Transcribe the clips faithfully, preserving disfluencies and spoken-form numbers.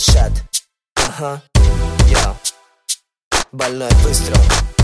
Дилшат. Ага, йо. Больной выстрел.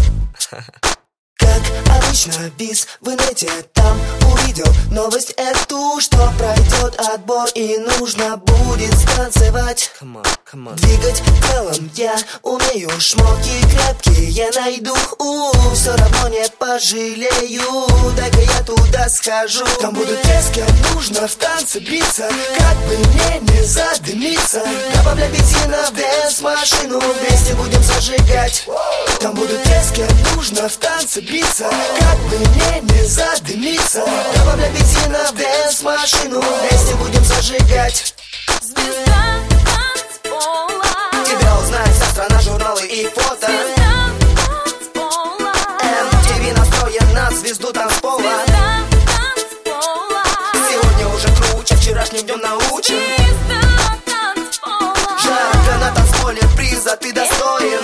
Как обычно, биз в инете там увидел новость эту, что пройдет отбор и нужно будет станцевать. Come on, come on. Двигать телом я умею, шмотки крепкие найду, у, все равно не пожалею, дай-ка я туда схожу. Там будут те, с кем нужно в танце биться, как бы мне не задымиться. Добавляй бензина в дэнс-машину, вместе будем зажигать. Там будут те, с кем нужно в танце биться, как бы мне не задымиться. Добавляй бензина в дэнс-машину, вместе будем зажигать. Звезда танцпола, тебя узнает вся страна, журналы и фото. звезда танцпола, эм ти ви настроен на звезду танцпола. звезда танцпола, Сегодня уже круче, вчерашним днем научим. звезда танцпола. Жарко на танцполе, приза ты достоин.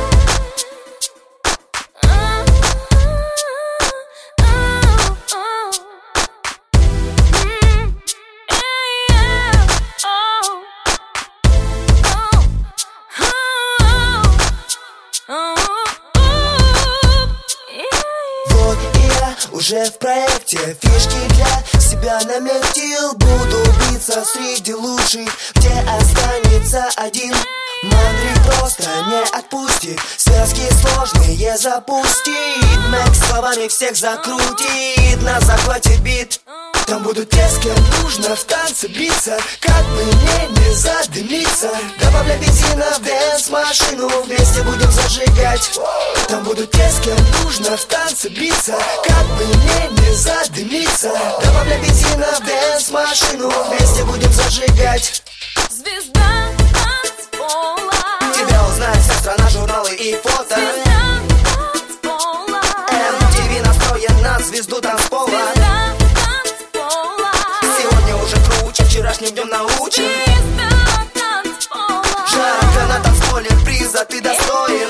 Вот и я уже в проекте, фишки для себя наметил. Буду биться среди лучших, где останется один. Мандрик просто не отпустит, связки сложные запустит. Мэкс словами всех закрутит, на захвате бит. Там будут те, с кем нужно в танце биться, как бы мне не задымиться. Добавляй бензина в дэнс-машину, вместе будем зажигать. Там будут те, с кем нужно в танце биться, как бы мне не задымиться. Добавляй бензина в дэнс-машину, вместе будем зажигать. Звезда танцпола, Тебя узнает вся страна, журналы и фото. звезда танцпола, эм ти ви настроен на звезду танцпола. звезда танцпола, Сегодня уже круче, вчерашним днем научим. звезда танцпола. Жарко на танцполе, приза ты достоин.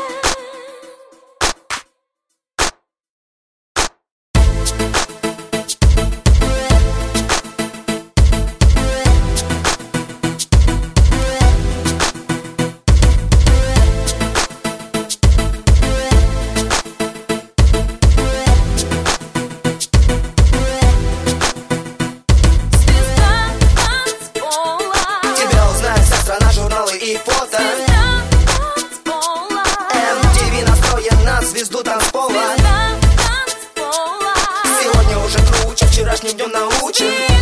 Звезда танцпола, Тебя узнает вся страна, журналы и фото. звезда танцпола, эм ти ви настроен на звезду танцпола. звезда танцпола, Сегодня уже круче, вчерашним днем научим.